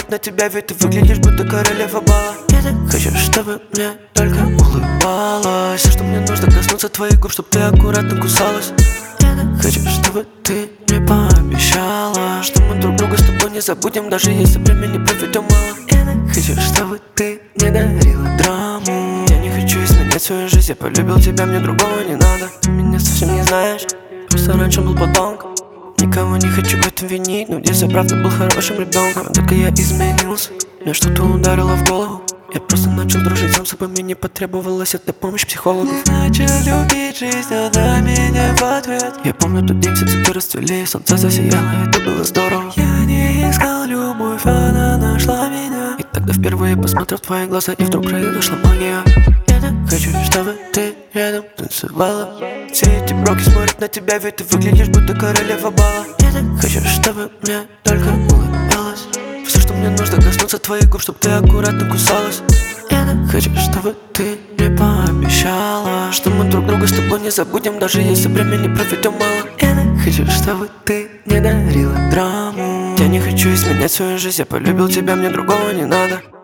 смотрит на тебя, ведь ты выглядишь будто королева бала. Я так хочу, чтобы мне только улыбалась. Все, что мне нужно, коснуться твоих губ, чтоб ты аккуратно кусалась. Я так хочу, чтобы ты мне пообещала, что мы друг друга с тобой не забудем, даже если времени проведем мало. Я так хочу, чтобы ты не дарила драму. Я не хочу изменять свою жизнь, я полюбил тебя, мне другого не надо. Ты меня совсем не знаешь, просто раньше был подонком. Никого не хочу в этом винить, но в детстве правда был хорошим ребенком. Только я изменился, мне что-то ударило в голову. Я просто начал дружить сам с собой, мне не потребовалась эта помощь психологов. Начал любить жизнь, она меня в ответ. Я помню тот день, все цветы расцвели, солнце засияло, это было здорово. Я не искал любовь, она нашла меня. И тогда впервые посмотрел в твои глаза, и вдруг произошла магия. Я так хочу, чтобы ты рядом танцевала. Все эти броки смотрят на тебя, ведь ты выглядишь будто королева бала. Я так хочу, чтобы мне только улыбалась. Все, что мне нужно, коснуться твоих губ, чтоб ты аккуратно кусалась. Я так хочу, чтобы ты мне пообещала, что мы друг друга с тобой не забудем, даже если времени проведем мало. Я так хочу, чтобы ты не дарила драму. Я не хочу изменять свою жизнь, я полюбил тебя, мне другого не надо.